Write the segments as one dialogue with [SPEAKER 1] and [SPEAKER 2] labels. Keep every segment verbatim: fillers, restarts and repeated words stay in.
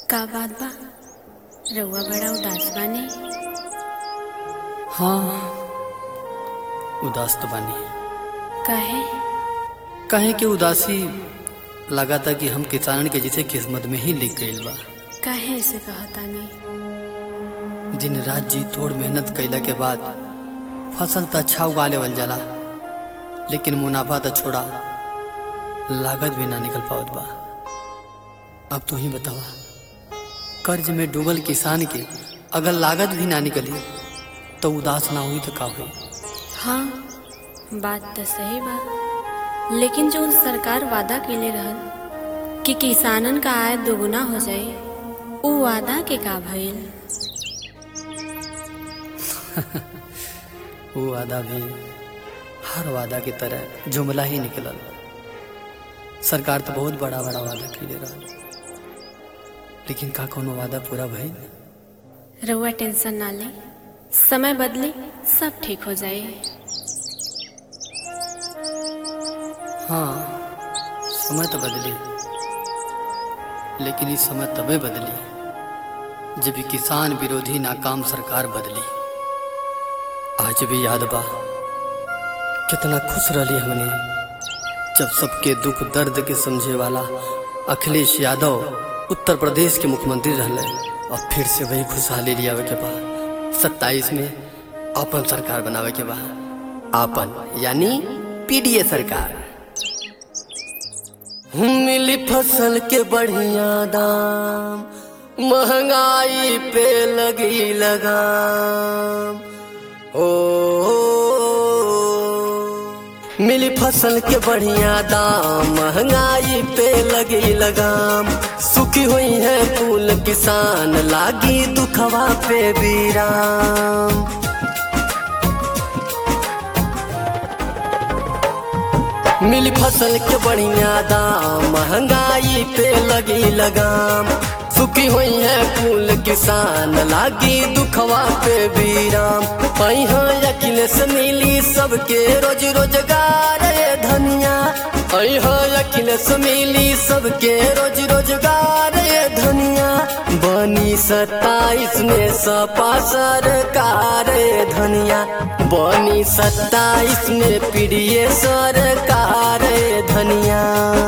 [SPEAKER 1] का बात बा? रउआ बड़ा उदास बानी।
[SPEAKER 2] हाँ, उदास तो बानी।
[SPEAKER 1] काहे?
[SPEAKER 2] काहे कि उदासी लगा था कि हम किसानन के जिसे किस्मत में ही लिख गईल बा।
[SPEAKER 1] काहे ऐसे कहतानी?
[SPEAKER 2] दिन रात जी तोड़ मेहनत कैला के बाद फसल तो अच्छा उगा लेवल जाला, लेकिन मुनाफा तो छोड़ा लागत भी ना निकल पावत बा। अब तू ही बतावा, कर्ज में डूबल किसान के अगर लागत भी ना निकली तो उदास ना हुई तो का हुई?
[SPEAKER 1] हाँ, बात तो सही बा, लेकिन जो सरकार वादा केले रहल कि किसानन का आय दोगुना हो जाए, वो वादा के का भइल?
[SPEAKER 2] वो वादा भी हर वादा की तरह जुमला ही निकलल। सरकार तो बहुत बड़ा बड़ा वादा कैले रहल, लेकिन का कोनो वादा पूरा भइल?
[SPEAKER 1] रउआ टेंशन ना ले, समय बदले सब ठीक हो जाए।
[SPEAKER 2] हाँ, समय तो बदली, लेकिन इस समय तबे बदली जब किसान विरोधी नाकाम सरकार बदली। आज भी याद बा कितना खुश रही हमने जब सबके दुख दर्द के समझे वाला अखिलेश यादव उत्तर प्रदेश के मुख्यमंत्री रहले, और फिर से वही खुशहाली लियावे के बाद सत्ताईस में अपन सरकार बनावे के बाद आपन यानी पीडीए सरकार। मिली फसल के बढ़िया दाम, महंगाई पे लगी लगाम। ओ, ओ, ओ मिली फसल के बढ़िया दाम, महंगाई पे लगी लगाम। सुखी हुई है कुल किसान, लागी दुखवा पे विराम। मिली फसल के बढ़िया दाम, महंगाई पे लगी लगाम। सुखी हुई है कुल किसान, लागी दुखवा पे विराम। पहिया अखिलेश मिली सबके रोज रोजगार धनिया। पहिया अखिलेश मिली सबके रोज रोजगार धनिया। बनी सत्ताईस में सपा सरकार धनिया। बनी सत्ताईस में पीडीए सरकार धनिया।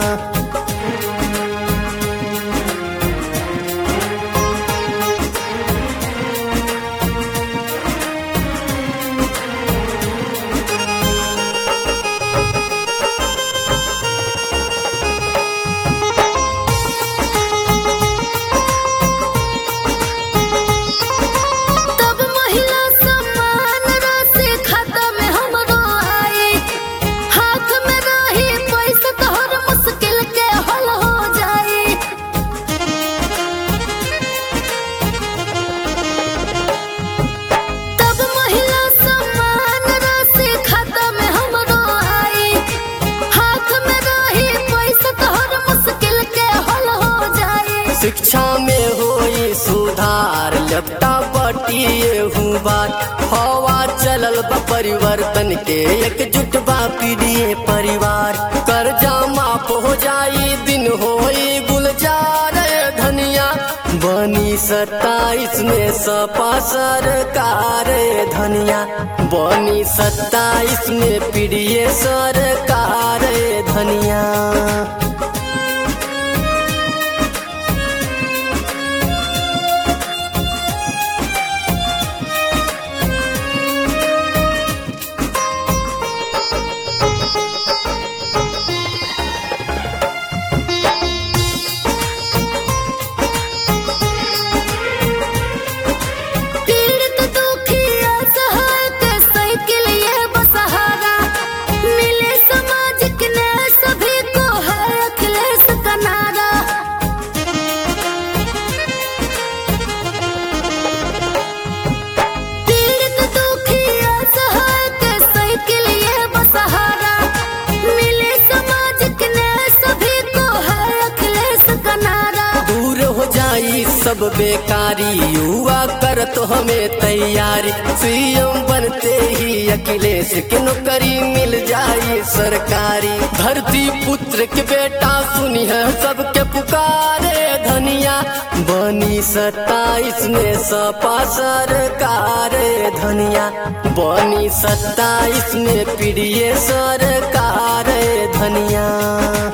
[SPEAKER 2] शिक्षा में होई सुधार, लपटा बटिए हुबार। हवा चलल बा परिवर्तन के, एकजुट बा पीडीए परिवार। कर्जा माफ हो जाई, दिन होई गुलजार धनिया। बनी सत्ताईस में सपा सरकार धनिया। बनी सत्ताईस में पीडीए सरकार धनिया। सब बेकारी युवा कर तो हमें तैयारी। सीएम बनते ही अखिलेश के नौकरी मिल जाए सरकारी। धरती पुत्र के बेटा सुनी है सबके पुकारे धनिया। बनी सत्ताईस में सपा सरकार धनिया, बनी सत्ताईस में पीडीए सरकार धनिया।